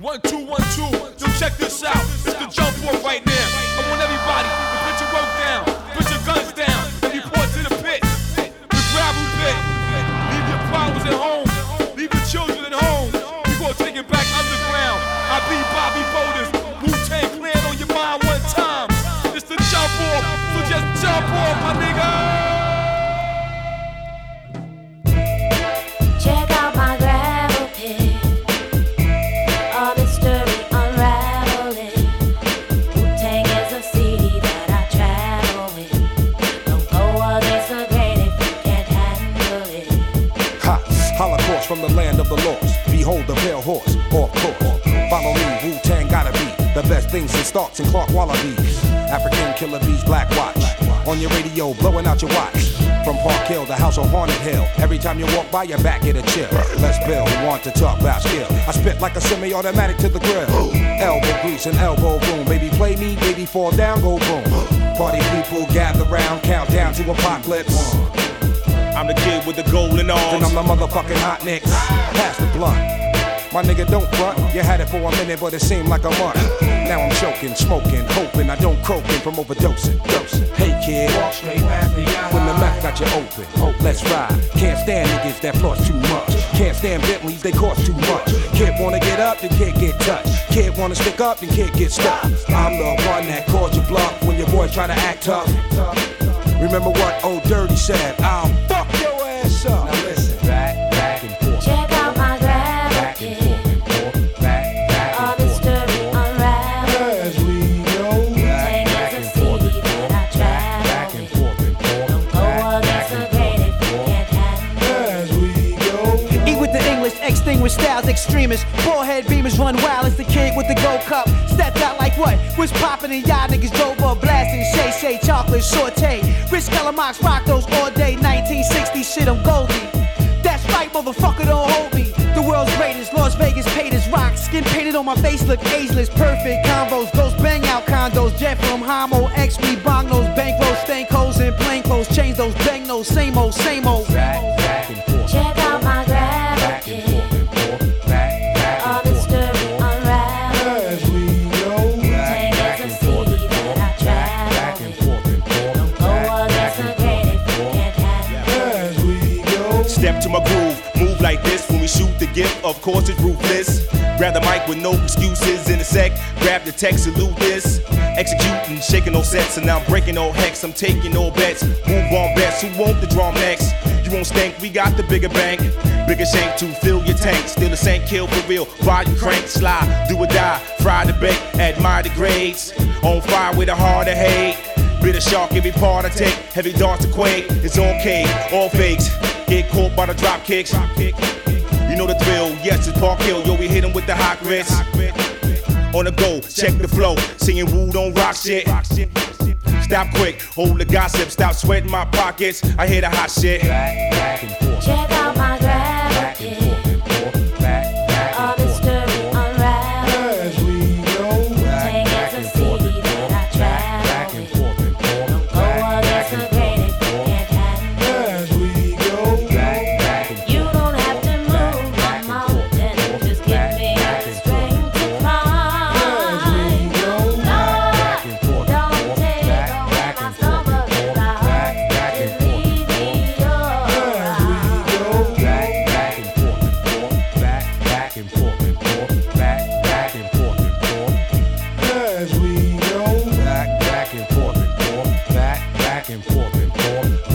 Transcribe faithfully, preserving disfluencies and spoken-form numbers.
One, two, one, two. Yo, check this out. It's the jump off right now. I want everybody to put your work down, put your guns down, and report to the pit. The gravel pit. Leave your problems at home. Leave your children at home. We gonna take it back underground. I be Bobby Boulders. Wu-Tang Clan on your mind one time. It's the jump off. So just jump off, my nigga. Check out my gravel pit. All this story unraveling. Wu-Tang is a city that I travel with. Don't go against the grain if you can't handle it. Ha! Holocaust from the land of the lost. Behold the pale horse, off course. Follow me, Wu-Tang gotta be the best things in Starks and Clark Wallabies. African killer bees, Black Watch. On your radio, blowing out your watch. From Park Hill to House on Haunted Hill. Every time you walk by, your back get a chill. Let's build, who want to talk about skill. I spit like a semi-automatic to the grill. Elbow grease and elbow boom. Baby play me, baby fall down, go boom. Party people gather round, count down to apocalypse. I'm the kid with the golden arms. And I'm the motherfucking hot nicks. Pass the blunt. My nigga, don't front. You had it for a minute, but it seemed like a month. Now I'm choking, smoking, hoping I don't croaking from overdosing. Dosing. Hey kid, when the mouth got you open, oh, let's ride. Can't stand niggas that floss too much. Can't stand Bentleys, they cost too much. Kid wanna get up, then kid get touched. Kid wanna stick up, then kid get stuck. I'm the one that calls you bluff when your boys try to act tough. Remember what old Dirty said? I'll fuck your ass up. Now listen, back, back and forth. Check out my gravel pit. All this story unraveling. As we go, Wu-Tang is a city that I travel with. Don't go against the grain if you can't handle it. as we go. Eat with the English, extinguish styles, extremists. Forehead beamers run wild as the kid with the gold cup. Stepped out like what? Was poppin' and y'all niggas drove up blasting. Shay Shay, chocolate, saute. Rich Calamox rock those all day. nineteen sixty shit, I'm Goldie. That's right, motherfucker, don't hold me. The world's greatest, Las Vegas paid as rock. Skin painted on my face, look ageless. Perfect combos, those bang out condos. Jet from Homo, X, we bong those bankrolls, stank holes in plain clothes. Change those bang those, same old, same old. Back, back and forth. Check out my gravel pit. All this story unraveling. As we go, Wu-Tang is a city that I travel with. Don't go against the grain if you can't handle it. as we go. Step to my groove, move like this when we shoot the gift. Of course it's ruthless. Grab the mic with no excuses in a sec. Grab the text, salute this. Executing, shaking no sets, and now I'm breaking no hex. I'm taking no bets. Move on bets. Who want the drum next? You won't stink. We got the bigger bank, bigger shank to fill your tank. Still the same kill for real. Volume crank, slide, do or die. Fry the bake, admire the grades. On fire with a heart of hate. Bitter shark, every part I take. Heavy darts to quake. It's on K, all fakes. Get caught by the drop kicks. You know the thrill, yes, it's Park Hill. Yo, we hit him with the hot grits. On the go, check the flow. Singing Woo don't rock shit. Stop quick, hold the gossip. Stop sweating my pockets. I hear the hot shit. Check out my gravel pit. All this story unraveling. As we go, Wu-Tang is a city that I travel with. Don't go against the grain if you can't handle it. as we go. You don't have to move my mountain. Just give me the strength to climb. Lord, don't take away my stomach if I just leave me alone. Back and forth, back, back and forth, and forth, back, back and forth, and forth. As we go, back, back and forth, and forth, back, back and forth, and forth.